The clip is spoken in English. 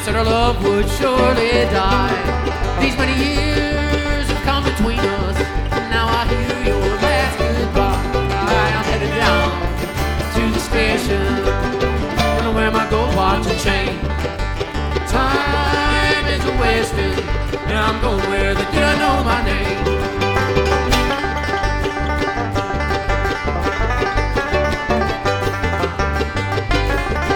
said our love would surely die. These many years have come between us, and now I hear your last goodbye. I'm headed down to the station, gonna wear my gold watch and chain.